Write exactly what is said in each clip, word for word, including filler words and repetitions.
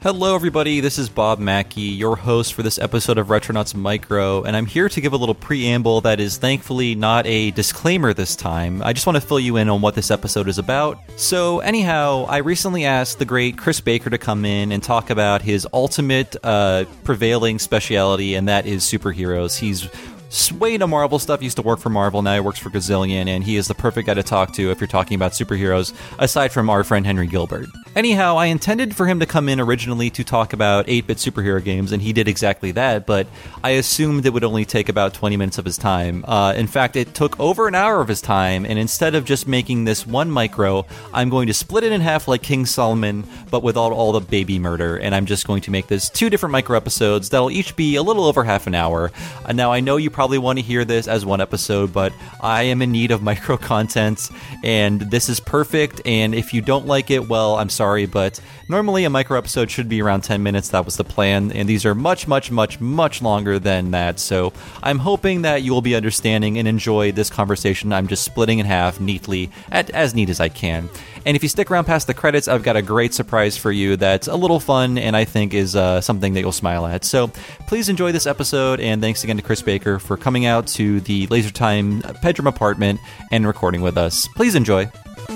Hello everybody, this is Bob Mackey, your host for this episode of Retronauts Micro, and I'm here to give a little preamble that is thankfully not a disclaimer this time. I just want to fill you in on what this episode is about. So anyhow, I recently asked the great Chris Baker to come in and talk about his ultimate uh, prevailing speciality, and that is superheroes. He's way into Marvel stuff, used to work for Marvel, now he works for Gazillion, and he is the perfect guy to talk to if you're talking about superheroes, aside from our friend Henry Gilbert. Anyhow, I intended for him to come in originally to talk about eight-bit superhero games, and he did exactly that, but I assumed it would only take about twenty minutes of his time. Uh, in fact, it took over an hour of his time, and instead of just making this one micro, I'm going to split it in half like King Solomon, but without all the baby murder, and I'm just going to make this two different micro episodes that'll each be a little over half an hour. Uh, now, I know you probably want to hear this as one episode, but I am in need of micro content, and this is perfect, and if you don't like it, well, I'm sorry. Sorry, but normally a micro episode should be around ten minutes. That was the plan, and these are much, much, much, much longer than that. So I'm hoping that you will be understanding and enjoy this conversation. I'm just splitting in half neatly, at, as neat as I can. And if you stick around past the credits, I've got a great surprise for you that's a little fun and I think is uh, something that you'll smile at. So please enjoy this episode, and thanks again to Chris Baker for coming out to the Laser Time bedroom apartment and recording with us. Please enjoy.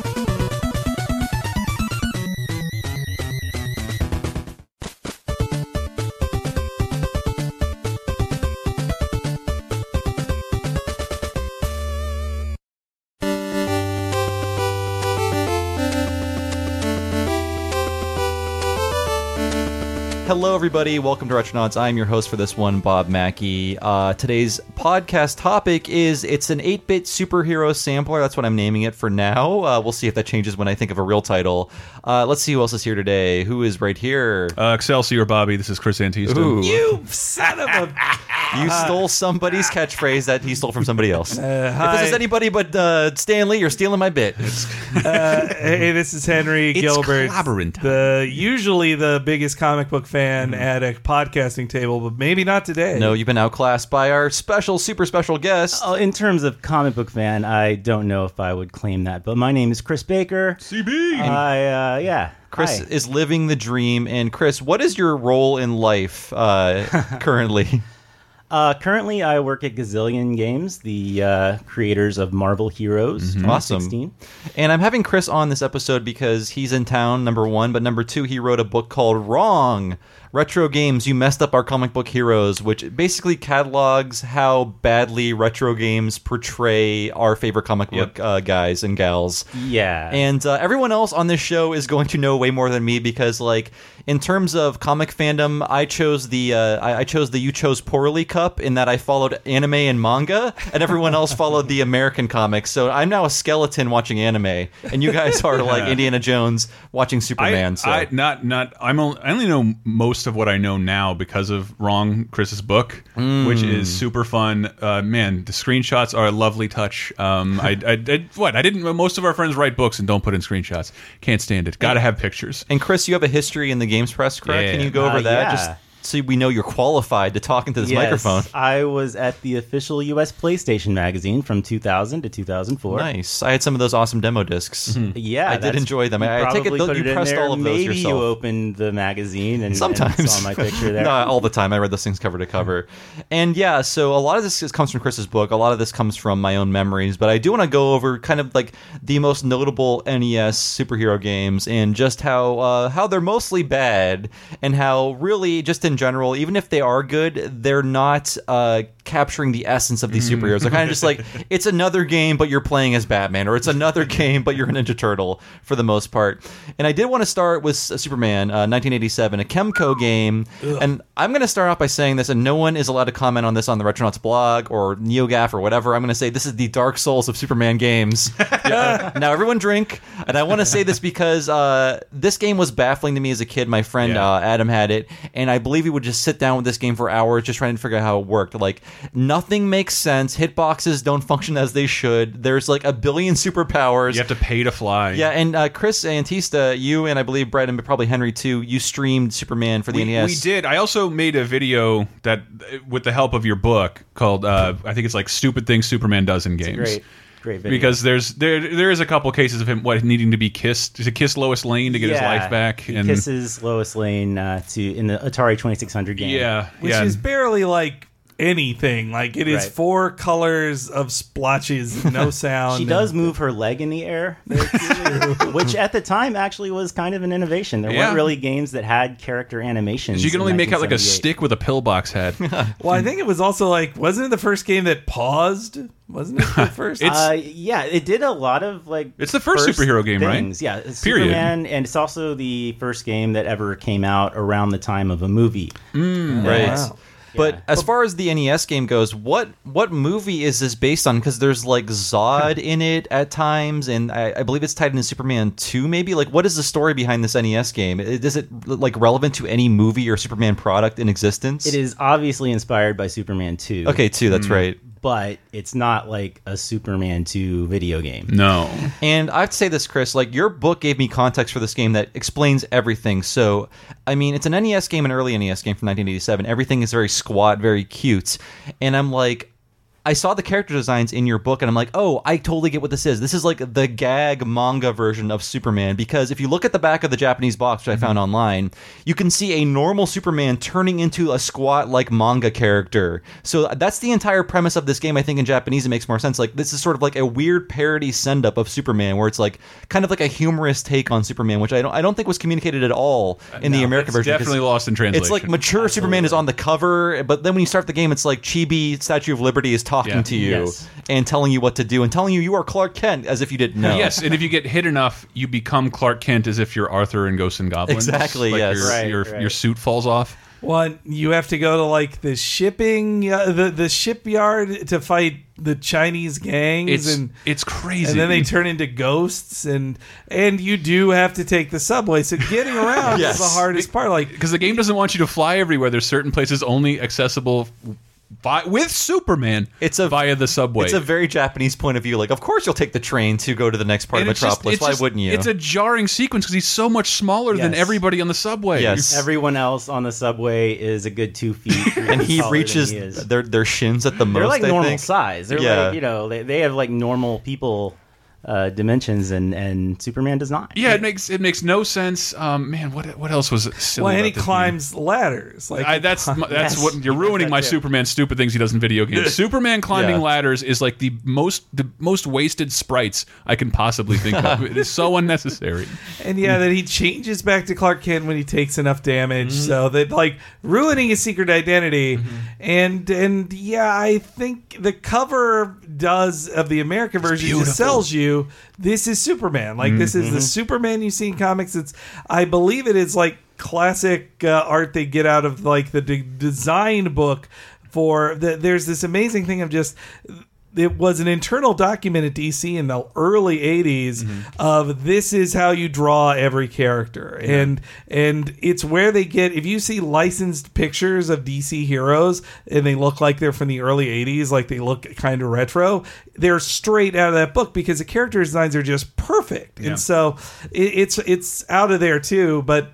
Hello, everybody. Welcome to Retronauts. I'm your host for this one, Bob Mackey. Uh, today's podcast topic is it's an eight-bit superhero sampler. That's what I'm naming it for now. Uh, we'll see if that changes when I think of a real title. Uh, let's see who else is here today. Who is right here? Uh, Excelsior, Bobby. This is Chris Antista. Ooh. You son of a... You stole somebody's catchphrase that he stole from somebody else. Uh, if this is anybody but uh, Stan Lee, you're stealing my bit. uh, hey, this is Henry It's Gilbert. clobbering time. The usually the biggest comic book fan Mm-hmm. at a podcasting table, but maybe not today. No, you've been outclassed by our special, super special guest. Oh, in terms of comic book fan, I don't know if I would claim that, but my name is Chris Baker. C B. I, uh, yeah. Chris Hi. is living the dream. And Chris, what is your role in life uh, currently? Uh, currently, I work at Gazillion Games, the uh, creators of Marvel Heroes. Mm-hmm. twenty Awesome. sixteen. And I'm having Chris on this episode because he's in town, number one, but number two, he wrote a book called Wrong! Retro Games, You Messed Up Our Comic Book Heroes, which basically catalogs how badly retro games portray our favorite comic Yep. book uh, guys and gals. Yeah. And uh, everyone else on this show is going to know way more than me because, like, in terms of comic fandom, I chose the uh, I, I chose the You Chose Poorly Cup in that I followed anime and manga, and everyone else followed the American comics. So I'm now a skeleton watching anime, and you guys are like Indiana Jones watching Superman. I, so I not not I'm only, I only know most of what I know now because of Wrong, Chris's book, Mm. which is super fun. Uh, man, the screenshots are a lovely touch. Um, I, I, I what I didn't. Most of our friends write books and don't put in screenshots. Can't stand it. Got to have pictures. and Chris, you have a history in the games press, correct? Yeah. Can you go over Uh, that? yeah. Just so we know you're qualified to talk into this Yes, microphone. I was at the official U S PlayStation magazine from two thousand to two thousand four. Nice. I had some of those awesome demo discs. Yeah, I did that's- enjoy them. you I- I take it probably tho- put you in pressed there. all of those Maybe yourself. you opened the magazine and, Sometimes and saw my picture there. Not all the time. I read those things cover to cover. And yeah, so a lot of this is- comes from Chris's book. A lot of this comes from my own memories. But I do want to go over kind of like the most notable N E S superhero games and just how uh, how they're mostly bad and how really just in general, even if they are good, they're not uh, capturing the essence of these superheroes. They're kind of just like, it's another game, but you're playing as Batman, or it's another game, but you're a Ninja Turtle for the most part. And I did want to start with Superman, uh, nineteen eighty-seven, a Kemco game. Ugh. And I'm going to start off by saying this, and no one is allowed to comment on this on the Retronauts blog or NeoGAF or whatever. I'm going to say this is the Dark Souls of Superman games. Yeah. Now, everyone drink. And I want to say this because uh, this game was baffling to me as a kid. My friend Yeah. uh, Adam had it, and I believe he would just sit down with this game for hours just trying to figure out how it worked. Like, nothing makes sense. Hitboxes don't function as they should. There's like a billion superpowers. You have to pay to fly. Yeah, and uh, Chris Antista, you and I believe Brett and probably Henry too, you streamed Superman for the we, N E S. we did. I also made a video that, with the help of your book, called uh, I think it's like "Stupid Things Superman Does in Games." Great. Great video. Because there's there there is a couple cases of him what needing to be kissed to kiss Lois Lane to get his life back. He and kisses Lois Lane uh, to in the Atari twenty-six hundred game. Yeah, Which yeah. is barely like anything. Like it is Right. four colors of splotches, no sound. She does move her leg in the air, which at the time actually was kind of an innovation. There Yeah. weren't really games that had character animations. you can in only make out like a nineteen seventy-eight. stick with a pillbox head. Well, I think it was also like, wasn't it the first game that paused? Wasn't it the first? It's- Uh, yeah, it did a lot of like. It's the first superhero game, right? things. Yeah, it's Period. Superman, and it's also the first game that ever came out around the time of a movie. Right. Wow. But Yeah. as far as the N E S game goes, what what movie is this based on? Because there's like Zod in it at times, and I, I believe it's tied into Superman two, maybe. Like, what is the story behind this N E S game? Is it like relevant to any movie or Superman product in existence? It is obviously inspired by Superman two. Okay, two. That's right. but it's not like a Superman two video game. No. And I have to say this, Chris, like your book gave me context for this game that explains everything. So, I mean, it's an N E S game, an early N E S game from nineteen eighty-seven. Everything is very squat, very cute. And I'm like, I saw the character designs in your book, and I'm like, oh, I totally get what this is. This is like the gag manga version of Superman, because if you look at the back of the Japanese box, which I found online, you can see a normal Superman turning into a squat, like, manga character. So that's the entire premise of this game. I think in Japanese it makes more sense. Like, this is sort of like a weird parody send-up of Superman, where it's like kind of like a humorous take on Superman, which I don't I don't think was communicated at all in the No, American it's version. definitely 'cause lost in translation. It's like mature Superman is on the cover, but then when you start the game, it's like Chibi Statue of Liberty is talking Yeah. to you Yes. and telling you what to do and telling you you are Clark Kent as if you didn't know. Yes, and if you get hit enough, you become Clark Kent as if you're Arthur in Ghosts and Goblins. Exactly, Like yes. Your, Right, your, right. your suit falls off. One, you have to go to like the shipping, uh, the the shipyard to fight the Chinese gangs, It's and it's crazy. and then they turn into ghosts, and and you do have to take the subway. So getting around Yes. is the hardest part. Like, because the game doesn't want you to fly everywhere. There's certain places only accessible by, with Superman. It's a- via the subway. It's a very Japanese point of view. Like, of course you'll take the train to go to the next part And of it's just- Metropolis. it's Why just- wouldn't you? It's a jarring sequence because he's so much smaller than Yes. everybody on the subway. Yes. Everyone else on the subway is a good two feet, and he taller than reaches he is. their their shins at the most. They're like I normal think. size. They're Yeah. like, you know, they, they have like normal people uh, dimensions, and, and Superman does not. Yeah, it makes it makes no sense. Um, man, what what else was silly? well, and he about this climbs ladders. Like, game? I, that's my- that's Yes. what you're He does ruining that my too. Superman stupid things he does in video games. Superman climbing Yeah. ladders is like the most the most wasted sprites I can possibly think of. It is so unnecessary. and yeah, that he changes back to Clark Kent when he takes enough damage, so that like ruining his secret identity. And and yeah, I think the cover does of the American version just sells you. This is Superman. Like this is the Superman you see in comics. It's I believe it is like classic uh, art they get out of like the de- design book for the, there's this amazing thing of just it was an internal document at D C in the early eighties of this is how you draw every character. And and it's where they get if you see licensed pictures of D C heroes and they look like they're from the early eighties, like they look kind of retro, they're straight out of that book because the character designs are just perfect. Yeah. And so it, it's it's out of there too, but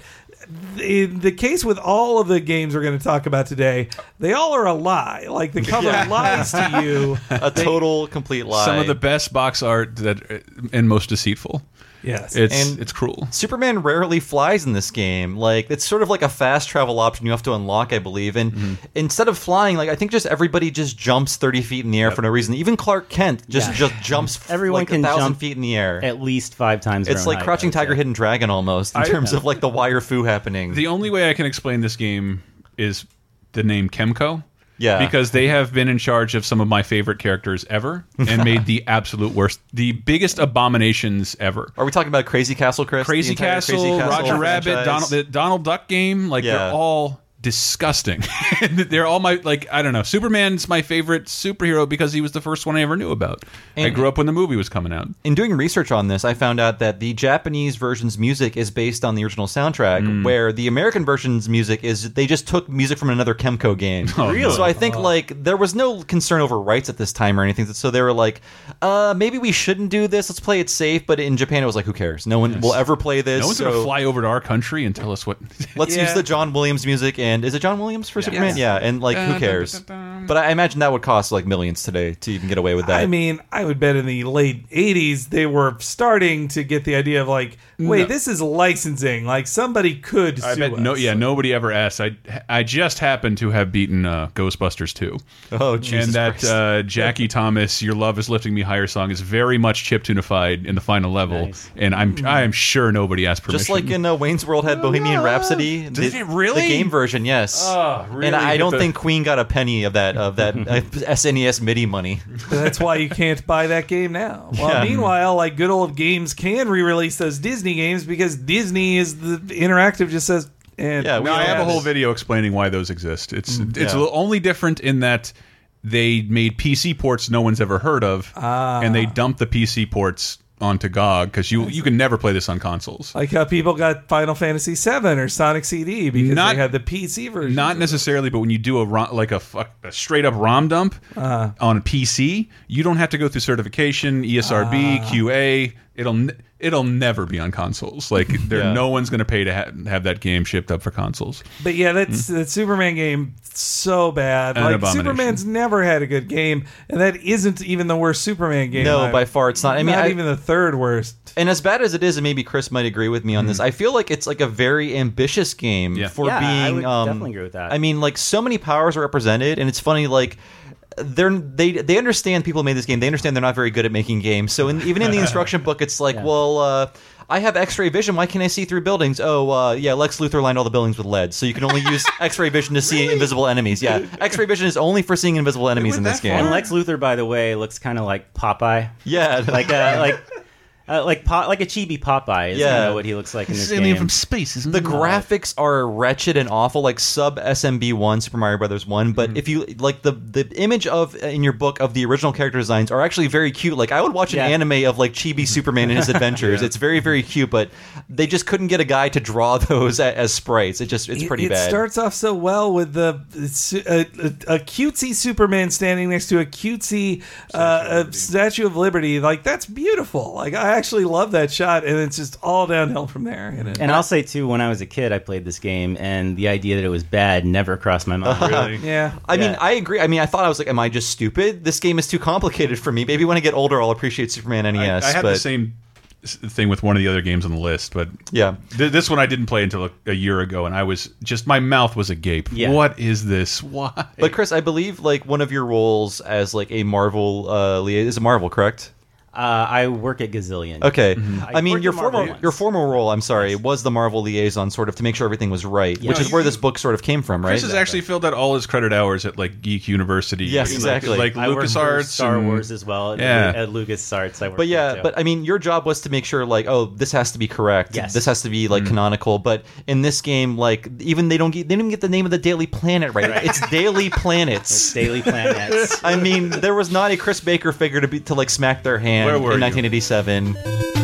in the case with all of the games we're going to talk about today, they all are a lie. Like the cover lies to you. a total complete lie. Some of the best box art that and most deceitful. Yes. It's And- it's cruel. Superman rarely flies in this game. Like, it's sort of like a fast travel option you have to unlock, I believe. And Mm-hmm. instead of flying, like, I think just everybody just jumps thirty feet in the air for no reason. Even Clark Kent just, Yeah. just jumps Everyone like can a thousand jump feet in the air. At least five times. It's their own like height, Crouching I would Tiger, say. Hidden Dragon almost in I- terms of like the wire foo happening. The only way I can explain this game is the name Chemco. Yeah. Because they have been in charge of some of my favorite characters ever and made the absolute worst, the biggest abominations ever. Are we talking about Crazy Castle, Chris? The Crazy entire Castle, Crazy Castle Roger Rabbit, franchise? Donald, the Donald Duck game, like Yeah. they're all disgusting. They're all my, like, I don't know. Superman's my favorite superhero because he was the first one I ever knew about. I And- grew up when the movie was coming out. In doing research on this, I found out that the Japanese version's music is based on the original soundtrack, Hmm. where the American version's music is they just took music from another Chemco game. Oh, Really? So I think like there was no concern over rights at this time or anything. So they were like, uh, maybe we shouldn't do this. Let's play it safe. But in Japan, it was like, who cares? No one will ever play this. No one's so going to fly over to our country and tell us what. Let's Yeah. use the John Williams music and and is it John Williams for Yeah. Superman? Yes. Yeah, and like, who cares? But I imagine that would cost like millions today to even get away with that. I mean, I would bet in the late eighties they were starting to get the idea of like, wait, No. this is licensing. Like somebody could I sue bet us. no, yeah, nobody ever asked. I I just happened to have beaten uh, Ghostbusters two. Oh, Jesus and that Christ. uh, Jackie Thomas, "Your Love Is Lifting Me Higher" song is very much chiptunified in the final level, Nice. and I'm I am sure nobody asked permission. Just like in uh, Wayne's World had Bohemian Rhapsody. Did the, it really? The game version, yes. Oh, really? And I Hit don't the- think Queen got a penny of that of that uh, S N E S MIDI money. That's why you can't buy that game now. Well, Yeah. meanwhile, like good old games can re-release those Disney games because Disney is the interactive just says. And Yeah, we No, I have a have whole this- video explaining why those exist. It's it's yeah. only different in that they made P C ports no one's ever heard of, and they dumped the P C ports onto G O G because you you can never play this on consoles. like how people got Final Fantasy seven or Sonic C D because Not- they had the P C version. Not necessarily, but when you do a rom, like a, fuck- a straight up ROM dump Uh-huh. on a P C, you don't have to go through certification, E S R B, Ah. Q A. It'll ne- it'll never be on consoles. Like there, Yeah. no one's going to pay to ha have that game shipped up for consoles. But yeah, that's that Superman game so bad. An like abomination. Superman's never had a good game, and that isn't even the worst Superman game. No, I've- by far it's not. I mean, not I- even the third worst. And as bad as it is, and maybe Chris might agree with me on this, I feel like it's like a very ambitious game Yeah. for Yeah, being. I would um, definitely agree with that. I mean, like so many powers are represented, and it's funny, like. They're they they understand people who made this game. They understand they're not very good at making games. So in, even in the instruction book, it's like, Yeah. well, uh, I have X-ray vision. Why can't I see through buildings? Oh, uh, yeah, Lex Luthor lined all the buildings with lead, so you can only use X-ray vision to see invisible enemies. Yeah, X-ray vision is only for seeing invisible enemies in went this that game. and Lex Luthor, by the way, looks kind of like Popeye, Yeah, like a like uh, like po like a chibi Popeye. Is Yeah. kind of what he looks like in this This is alien game. from space, isn't the it? graphics are wretched and awful, like sub S M B one, Super Mario Brothers one. But Mm-hmm. if you like the the image of in your book of the original character designs are actually very cute. Like I would watch an Yeah. anime of like Chibi Superman and his adventures. It's very very cute, but they just couldn't get a guy to draw those as, as sprites. It just it's It- pretty it bad. starts off so well with the it's a, a, a cutesy Superman standing next to a cutesy uh, uh, Statue of Liberty. Like that's beautiful. Like I actually love that shot, and it's just all downhill from there. And it, And I'll say too, when I was a kid, I played this game, and the idea that it was bad never crossed my mind. Really? yeah, I mean, Yeah. I agree. I mean, I thought I was like, am I just stupid? This game is too complicated for me. Maybe when I get older, I'll appreciate Superman N E S. I, I had but the same s- thing with one of the other games on the list, but yeah. th this one I didn't play until a, a year ago, and I was just my mouth was agape. Yeah. What is this? Why? But Chris, I believe like one of your roles as like a Marvel uh, liaison is it Marvel, correct? Uh, I work at Gazillion. Okay. I I mean, worked your at Marvel former once. your former role, I'm sorry, was the Marvel liaison, sort of to make sure everything was right, which Yeah. is No, where you- this book sort of came from, right? Chris has actually filled out all his credit hours at like Geek University. Yes, like, exactly. Like, I worked for LucasArts, Star and- Wars as well. At, Yeah. at LucasArts, I worked But yeah, there, too. but I mean, your job was to make sure, like, oh, this has to be correct. Yes. This has to be like canonical. But in this game, like, even they don't get, they didn't even get the name of the Daily Planet right. Right. It's Daily Planets. It's Daily Planets. I mean, there was not a Chris Baker figure to be to like smack their hand Where were in you? nineteen eighty-seven.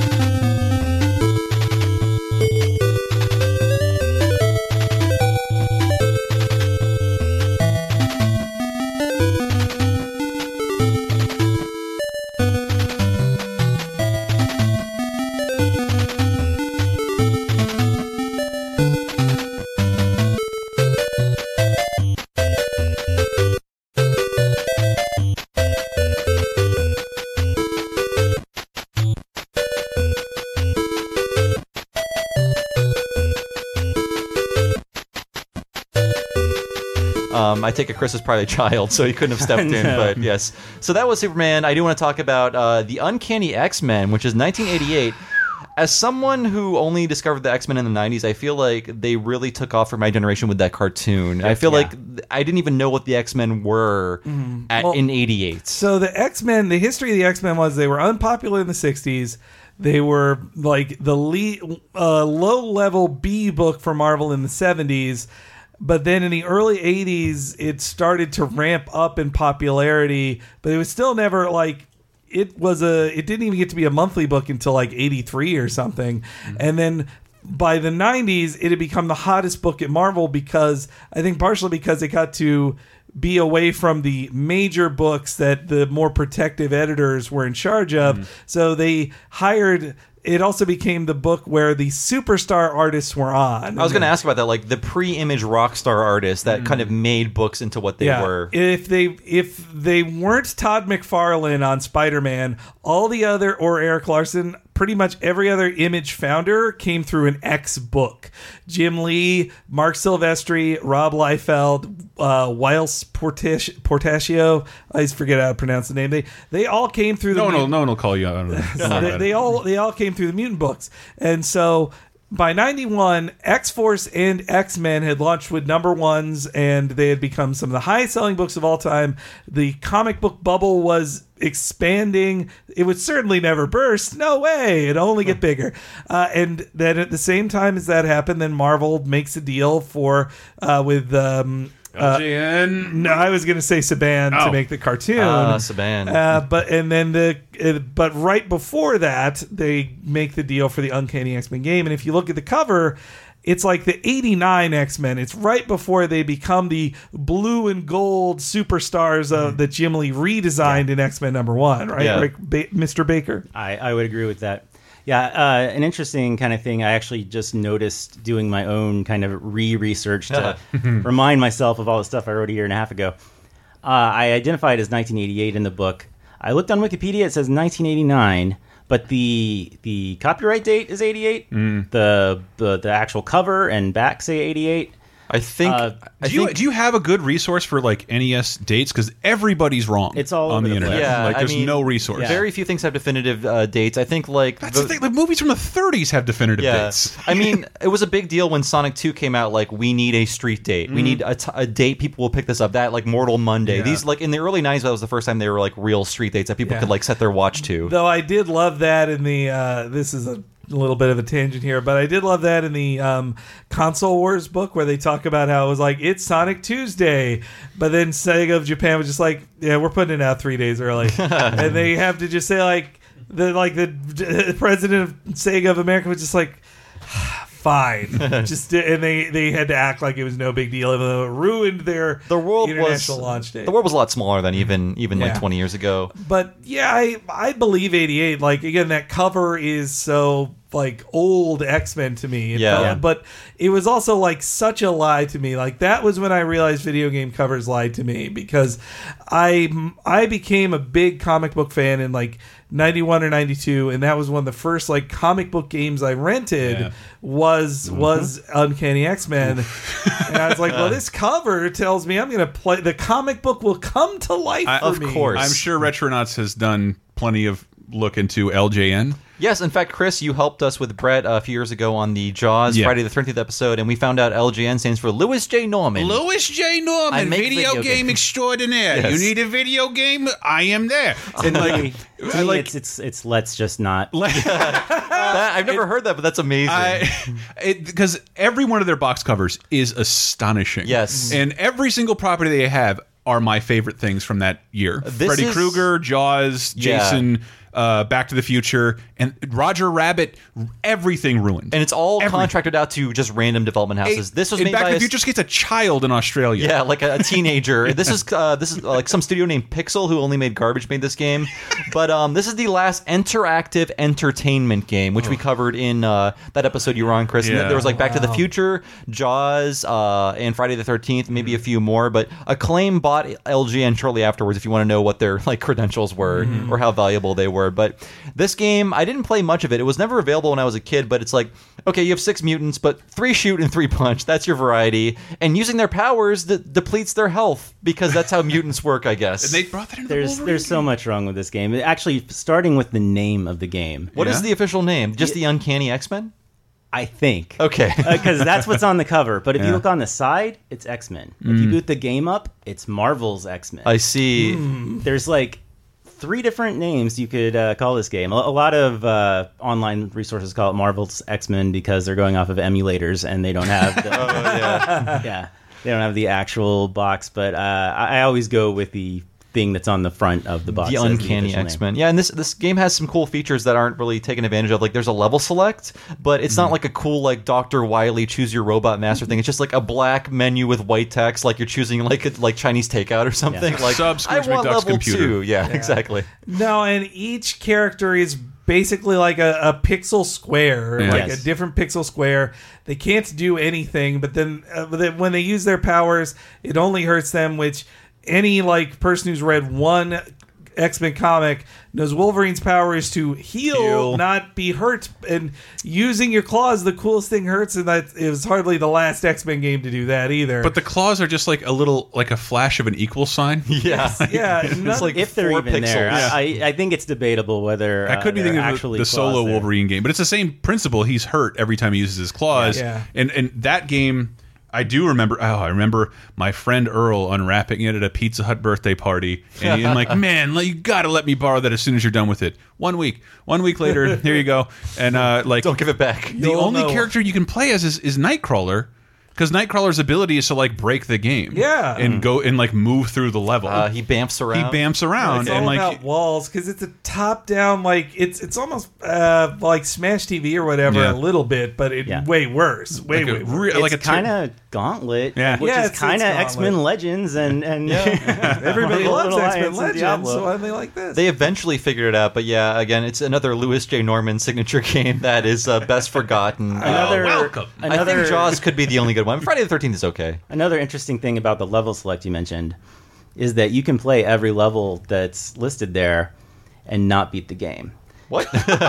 Um, I take it Chris is probably a child, so he couldn't have stepped in. No. But yes, so that was Superman. I do want to talk about uh, the Uncanny X-Men, which is nineteen eighty-eight. As someone who only discovered the X-Men in the nineties, I feel like they really took off for my generation with that cartoon. I feel Yeah. like th- I didn't even know what the X-Men were at, Well, in eighty-eight. So the X-Men, the history of the X-Men was they were unpopular in the sixties. They were like the le- uh, low-level B book for Marvel in the seventies. But then in the early eighties, it started to ramp up in popularity. But it was still never like... It was a. It didn't even get to be a monthly book until like eighty-three or something. And then by the nineties, it had become the hottest book at Marvel because I think partially because it got to be away from the major books that the more protective editors were in charge of. So they hired it also became the book where the superstar artists were on. I was going to ask about that, like the pre-image rock star artists that mm. kind of made books into what they yeah. were. If they if they weren't Todd McFarlane on Spider-Man, all the other, or Eric Larson, pretty much every other Image founder came through an X book. Jim Lee, Mark Silvestri, Rob Liefeld, uh, Wiles Portas- Portacio, I forget how to pronounce the name. They they all came through the no one will, no one will call you out. they, they all they all came through the mutant books. And so by ninety-one, X-Force and X-Men had launched with number ones, and they had become some of the highest selling books of all time. The comic book bubble was expanding. It would certainly never burst. No way. It'd only get bigger. Uh, and then at the same time as that happened, then Marvel makes a deal for uh, with um, L J N. Uh, no, I was going to say Saban oh. to make the cartoon. Ah, uh, Saban. Uh, but and then the uh, but right before that, they make the deal for the Uncanny X-Men game. And if you look at the cover, it's like the eighty-nine X-Men. It's right before they become the blue and gold superstars uh, mm. that Jim Lee redesigned yeah. in X-Men number one, right? Yeah. Like ba- Mister Baker. I, I would agree with that. Yeah, uh, an interesting kind of thing I actually just noticed doing my own kind of re-research to remind myself of all the stuff I wrote a year and a half ago. Uh, I identified as nineteen eighty-eight in the book. I looked on Wikipedia, it says nineteen eighty-nine, but the the copyright date is eighty-eight. Mm. The, the the actual cover and back say eighty-eight. I think. Uh, I do you think, do you have a good resource for like N E S dates? Because everybody's wrong. It's all on over the, the internet. place. Yeah, like there's I mean, no resource. Yeah. Very few things have definitive uh, dates. I think like that's the, the thing. The movies from the thirties have definitive yeah. dates. I mean, it was a big deal when Sonic two came out. Like, we need a street date. Mm. We need a, t a date people will pick this up. That like Mortal Monday. Yeah. These like in the early nineties, that was the first time they were like real street dates that people Yeah. could like set their watch to. Though I did love that in the uh, this is a a little bit of a tangent here, but I did love that in the um, Console Wars book where they talk about how it was like, it's Sonic Tuesday, but then Sega of Japan was just like, yeah, we're putting it out three days early. And they have to just say like, the like the, the president of Sega of America was just like, fine, just and they they had to act like it was no big deal, even though it ruined their the world international was, launch date. The world was a lot smaller than even even Yeah. like twenty years ago. But yeah, I I believe eighty-eight. Like again, that cover is so like old X-Men to me. It Yeah. felt- Yeah. But it was also like such a lie to me. Like that was when I realized video game covers lied to me, because I I became a big comic book fan in like ninety-one or ninety-two, and that was one of the first like comic book games I rented. Yeah. was Mm-hmm. was Uncanny X-Men. And I was like, well, this cover tells me I'm going to play the comic book will come to life I, for of me. course. I'm sure Retronauts has done plenty of look into L J N. Yes, in fact, Chris, you helped us with Brett uh, a few years ago on the Jaws Yeah. Friday the thirteenth episode, and we found out L J N stands for Louis J. Norman. Louis J. I Norman, make video, video game games. extraordinaire. Yes. You need a video game? I am there. And like, To me, I like it's it's it's let's just not. That- I've never heard that, but that's amazing. because every one of their box covers is astonishing. Yes. and every single property they have are my favorite things from that year. This Freddy is- Krueger, Jaws, Yeah. Jason, uh, Back to the Future, and Roger Rabbit. Everything ruined. and it's all Everything. contracted out to just random development houses. This was in made Back by to a the Future just gets a child in Australia. Yeah, like a, a teenager. This is uh, this is uh, like some studio named Pixel, who only made garbage, made this game. But um, this is the last interactive entertainment game, which we covered in uh, that episode you were on, Chris. And Yeah. there was like Back to the Wow. Future, Jaws, uh, and Friday the thirteenth, maybe a few more. But Acclaim bought L G N shortly afterwards. If you want to know what their like credentials were or how valuable they were, but this game I didn't play much of it. It was never available when I was a kid. But it's like, okay, you have six mutants, but three shoot and three punch. That's your variety. And using their powers de depletes their health, because that's how mutants work, I guess. And they brought that into the There's Wolverine there's so game. much wrong with this game. Actually, starting with the name of the game, What is Yeah. the official name? Just the Uncanny X-Men? I think. Okay. Because that's what's on the cover. But if Yeah. you look on the side, it's X-Men. If you boot the game up, it's Marvel's X-Men. I see. There's like three different names you could uh, call this game. A, a lot of uh, online resources call it Marvel's X-Men because they're going off of emulators and they don't have the, Oh, yeah. yeah, they don't have the actual box. But uh, I, I always go with the thing that's on the front of the box. The as Uncanny official name. X-Men. Yeah, and this this game has some cool features that aren't really taken advantage of. Like, there's a level select, but it's not like a cool, like, Doctor Wily choose your robot master thing. It's just like a black menu with white text, like you're choosing like a, like Chinese takeout or something. Yeah. Like, Sub I Scrooge want McDuck's level computer. two. Yeah, exactly. No, and each character is basically like a, a pixel square, Yeah. like Yes. a different pixel square. They can't do anything, but then uh, but then when they use their powers, it only hurts them, which any like person who's read one X-Men comic knows Wolverine's power is to heal, Heal. not be hurt. And using your claws, the coolest thing hurts, and that it was hardly the last X-Men game to do that either. But the claws are just like a little, like a flash of an equal sign. Yeah. yeah, none- It's like If they're four even pixels. there, Yeah. I, I I think it's debatable whether I could uh, be they're thinking of the, actually the claws solo there. Wolverine game, but it's the same principle. He's hurt every time he uses his claws. Yeah. And and that game, I do remember. Oh, I remember my friend Earl unwrapping it at a Pizza Hut birthday party, and, and like, man, you got to let me borrow that as soon as you're done with it. One week, one week later, here you go. And uh, like, Don't give it back. the You'll only know. character you can play as is, is Nightcrawler. Because Nightcrawler's ability is to like break the game, Yeah. and go and like move through the level. Uh, he bamfs he around. bamps around, It's and all like about walls because it's a top-down, like it's it's almost uh, like Smash T V or whatever Yeah. a little bit, but it Yeah. way worse, way like a way worse. re- It's like a kind of Gauntlet, Yeah. which Yeah, is it's- kind of it's X Men Gauntlet. Legends, and and Everybody Marvel loves Alliance X-Men and Legends, Diablo. so why do they like this? They eventually figured it out, but yeah, again, it's another Louis J. Norman signature game that is uh, best forgotten. Uh, Another, welcome. another, I think Jaws could be the only good one. Friday the thirteenth is okay. Another interesting thing about the level select you mentioned is that you can play every level that's listed there and not beat the game. What?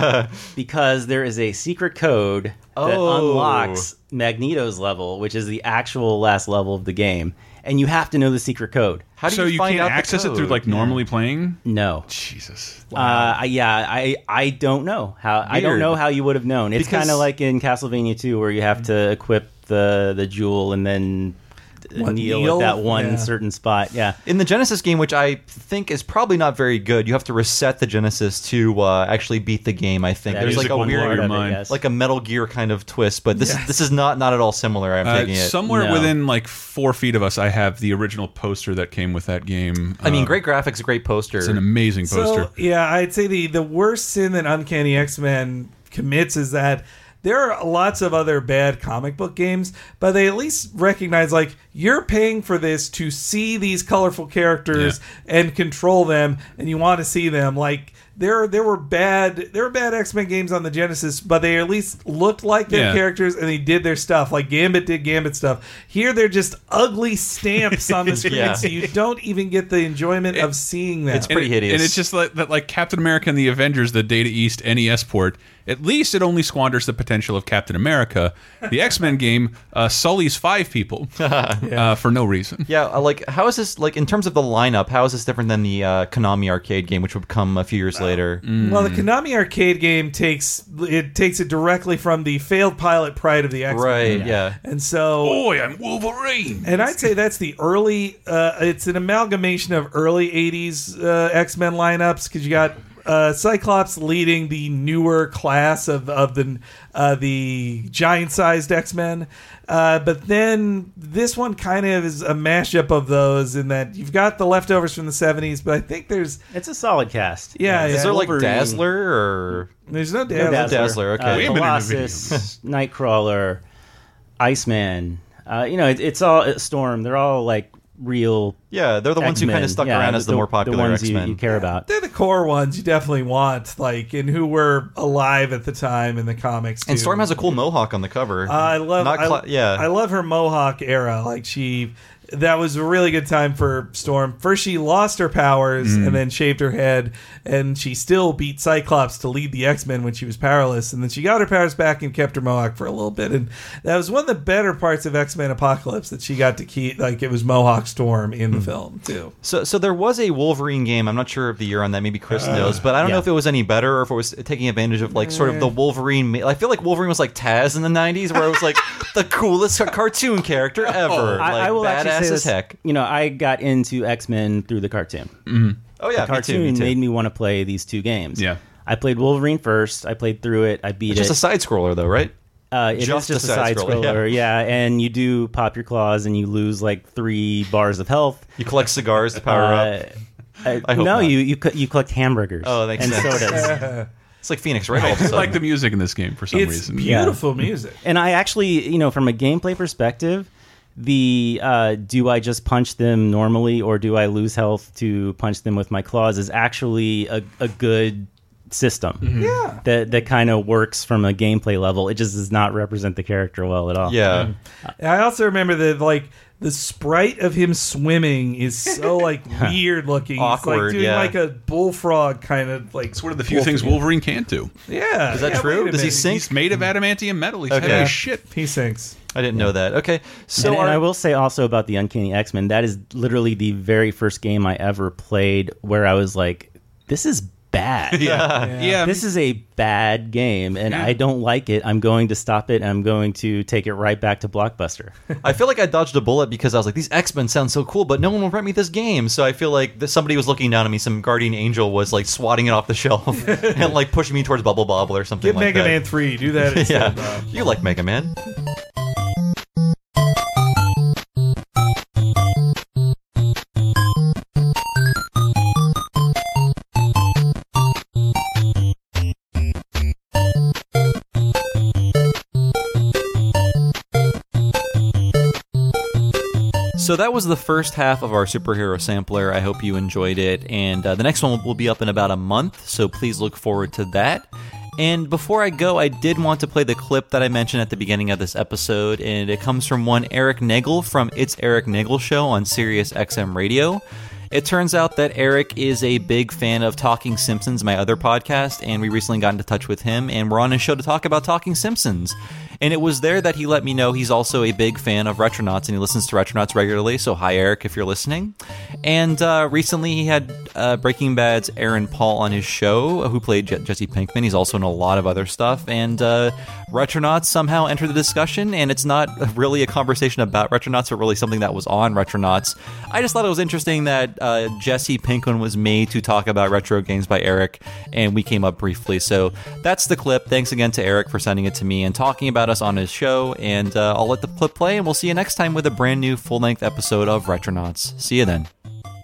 Because there is a secret code that Oh. unlocks Magneto's level, which is the actual last level of the game. And you have to know the secret code. How do so you, you find can't out the access it through code? like normally playing. No. Jesus. Uh, I- yeah, I I don't know how. I don't Weird. know how you would have known. It's Because- kind of like in Castlevania two, where you have to equip the the jewel and then What, kneel, kneel? at that one Yeah. certain spot. Yeah. In the Genesis game, which I think is probably not very good, you have to reset the Genesis to uh, actually beat the game. I think That there's is like a one weird, part of it, mind. yes. like a Metal Gear kind of twist, but this Yes. is this is not not at all similar. I'm Uh, taking it. somewhere No. within like four feet of us, I have the original poster that came with that game. I mean, Uh, great graphics, great poster. It's an amazing poster. So yeah, I'd say the the worst sin that Uncanny X-Men commits is that there are lots of other bad comic book games, but they at least recognize like you're paying for this to see these colorful characters and control them, and you want to see them. Like there, there were bad, there were bad X-Men games on the Genesis, but they at least looked like their Yeah. characters and they did their stuff. Like Gambit did Gambit stuff. Here, they're just ugly stamps on the screen, Yeah. so you don't even get the enjoyment of seeing them. It's pretty and, it- hideous. And it's just like that, like Captain America and the Avengers, the Data East N E S port. At least it only squanders the potential of Captain America. The X-Men game uh, sullies five people uh, for no reason. Yeah, uh, like how is this like in terms of the lineup? How is this different than the uh, Konami arcade game, which would come a few years later? Well, the Konami arcade game takes it takes it directly from the failed pilot Pride of the X-Men. Right? Yeah. And so Boy, I'm Wolverine. and I'd say that's the early uh, it's an amalgamation of early eighties uh, X-Men lineups because you got uh, Cyclops leading the newer class of of the uh, the giant-sized X-Men. Uh, but then this one kind of is a mashup of those in that you've got the leftovers from the seventies, but I think there's It's a solid cast. Yeah, Is yeah. there like Wolverine. Dazzler or there's no No Dazzler. Dazzler. Dazzler, okay. Uh, We haven't been in a Colossus, Nightcrawler, Iceman. Uh, you know, it, it's all uh, Storm. They're all like real. yeah, they're the ones who kind X-Men. of stuck Yeah, around as the, more popular the ones you, X-Men. you care about. They're the core ones you definitely want, like, and who were alive at the time in the comics. And too. Storm has a cool mohawk on the cover. Uh, I love, Not I, cla- yeah. I love her mohawk era. Like she, that was a really good time for Storm. First, she lost her powers Mm. and then shaved her head, and she still beat Cyclops to lead the X-Men when she was powerless. And then she got her powers back and kept her mohawk for a little bit. And that was one of the better parts of X-Men Apocalypse that she got to keep. Like it was Mohawk Storm in the Hmm. film too. So, so there was a Wolverine game. I'm not sure of the year on that. Maybe Chris knows, but I don't know yeah. if it was any better or if it was taking advantage of like sort of the Wolverine. ma- I feel like Wolverine was like Taz in the nineties, where it was like the coolest ca- cartoon character ever. I, like I will badass actually say as this, heck. You know, I got into X-Men through the cartoon. Oh yeah, The cartoon me too, me too. made me want to play these two games. Yeah. I played Wolverine first. I played through it. I beat It's just it. a side scroller though, right? Uh, it Just is just a a side side-scroller, scroller, yeah. And you do pop your claws, and you lose like three bars of health. You collect cigars to power up. Uh, I hope no, not. you you co- you collect hamburgers. Oh, that makes and sense. sodas. It's like Phoenix, right? All I of a do sudden. like the music in this game for some It's reason. beautiful music. And I actually, you know, from a gameplay perspective, the uh, do I just punch them normally or do I lose health to punch them with my claws is actually a, a good system. Mm-hmm. Yeah. That that kind of works from a gameplay level. It just does not represent the character well at all. Yeah. And I also remember that like the sprite of him swimming is so like weird looking. Awkward, It's like doing yeah. like a bullfrog kind of like. It's one of the few things Wolverine can't do. Yeah. Is that yeah, true? wait a Does he minute. sink? He's made of adamantium metal. He's Okay. heavy as shit. He sinks. I didn't know that. Okay. So and, and our- I will say also about the Uncanny X-Men, that is literally the very first game I ever played where I was like, this is bad. Yeah. yeah. This is a bad game, and Yeah. I don't like it. I'm going to stop it, and I'm going to take it right back to Blockbuster. I feel like I dodged a bullet because I was like, these X-Men sound so cool, but no one will rent me this game. So I feel like that somebody was looking down at me. Some guardian angel was like swatting it off the shelf and like pushing me towards Bubble Bobble or something Get like Mega that. Man three. Do that Yeah. instead. Bob. You like Mega Man. So that was the first half of our superhero sampler. I hope you enjoyed it. And uh, the next one will be up in about a month, so please look forward to that. And before I go, I did want to play the clip that I mentioned at the beginning of this episode, and it comes from one Eric Nagel from It's Eric Nagel Show on Sirius X M Radio. It turns out that Eric is a big fan of Talking Simpsons, my other podcast, and we recently got into touch with him, and we're on his show to talk about Talking Simpsons. And it was there that he let me know he's also a big fan of Retronauts, and he listens to Retronauts regularly, so hi, Eric, if you're listening. And uh, recently he had uh, Breaking Bad's Aaron Paul on his show, who played Je- Jesse Pinkman. He's also in a lot of other stuff, and uh, Retronauts somehow entered the discussion, and it's not really a conversation about Retronauts, but really something that was on Retronauts. I just thought it was interesting that uh, Jesse Pinkman was made to talk about retro games by Eric, and we came up briefly. So that's the clip. Thanks again to Eric for sending it to me and talking about us on his show, and uh, I'll let the clip play, and we'll see you next time with a brand new full-length episode of Retronauts. See you then.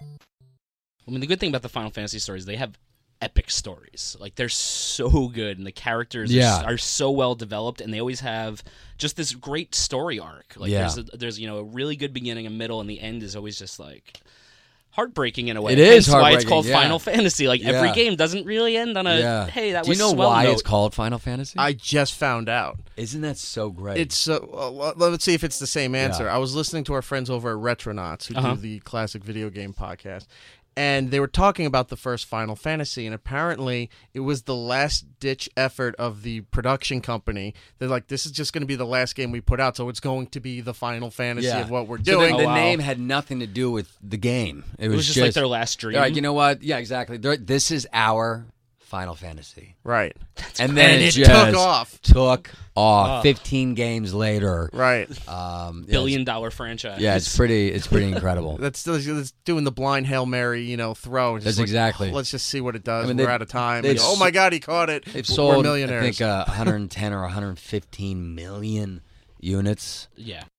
I mean, the good thing about the Final Fantasy stories, they have epic stories. Like, they're so good, and the characters Yeah. are, are so well developed, and they always have just this great story arc. Like, Yeah. there's, a, there's, you know, a really good beginning, a middle, and the end is always just, like, heartbreaking in a way. It is Hence why it's heartbreaking, called yeah. Final Fantasy. Like, every Yeah. game doesn't really end on a, Yeah. hey, that Do you was know swell why note. it's called Final Fantasy? I just found out. Isn't that so great? It's uh, well, let's see if it's the same answer. Yeah. I was listening to our friends over at Retronauts, who Uh-huh. do the classic video game podcast, and they were talking about the first Final Fantasy, and apparently it was the last-ditch effort of the production company. They're like, this is just going to be the last game we put out, so it's going to be the Final Fantasy yeah. of what we're So doing. the, the Oh, wow. name had nothing to do with the game. It was, It was just, like, their last dream. They're like, you know what? Yeah, exactly. They're, this is our Final Fantasy. Right. and then And it, it just took off. Took off. Oh. Fifteen games later. Right. Um, yeah, Billion it's- dollar franchise. Yeah, it's pretty. It's pretty incredible. That's, that's doing the blind Hail Mary, you know, throw. Just That's like, exactly. Let's just see what it does. I mean, We're they've- out of time. they've And, oh s- my God, he caught it. They've We're sold, I millionaires. think, uh, one hundred ten or one hundred fifteen million units. Yeah.